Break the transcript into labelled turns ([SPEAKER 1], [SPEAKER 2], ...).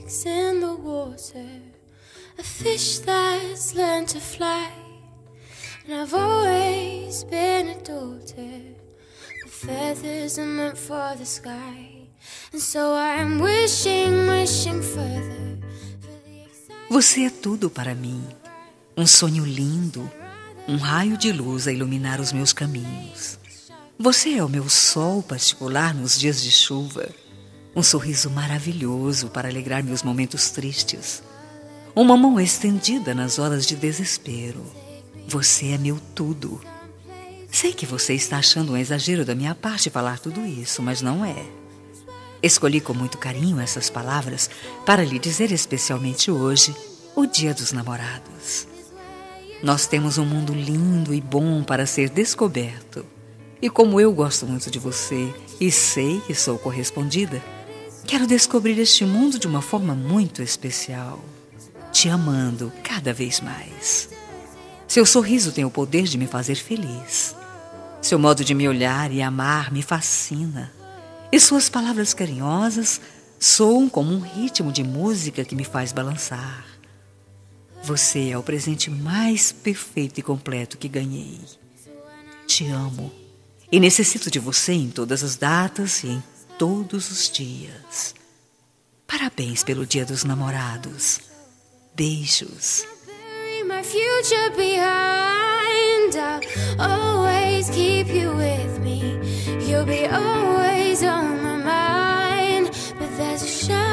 [SPEAKER 1] snakes in the water, a fish that's learned to fly. And I've always been a daughter, the feathers are meant for the sky. And so I'm wishing further.
[SPEAKER 2] Você é tudo para mim, um sonho lindo, um raio de luz a iluminar os meus caminhos. Você é o meu sol particular nos dias de chuva, um sorriso maravilhoso para alegrar meus momentos tristes, uma mão estendida nas horas de desespero. Você é meu tudo. Sei que você está achando um exagero da minha parte falar tudo isso, mas não é. Escolhi com muito carinho essas palavras para lhe dizer especialmente hoje, o Dia dos Namorados. Nós temos um mundo lindo e bom para ser descoberto. E como eu gosto muito de você e sei que sou correspondida, quero descobrir este mundo de uma forma muito especial, te amando cada vez mais. Seu sorriso tem o poder de me fazer feliz. Seu modo de me olhar e amar me fascina. E suas palavras carinhosas soam como um ritmo de música que me faz balançar. Você é o presente mais perfeito e completo que ganhei. Te amo e necessito de você em todas as datas e em todos os dias. Parabéns pelo Dia dos Namorados. Beijos.
[SPEAKER 1] My future behind, I'll always keep you with me. You'll be always on my mind, but there's a shadow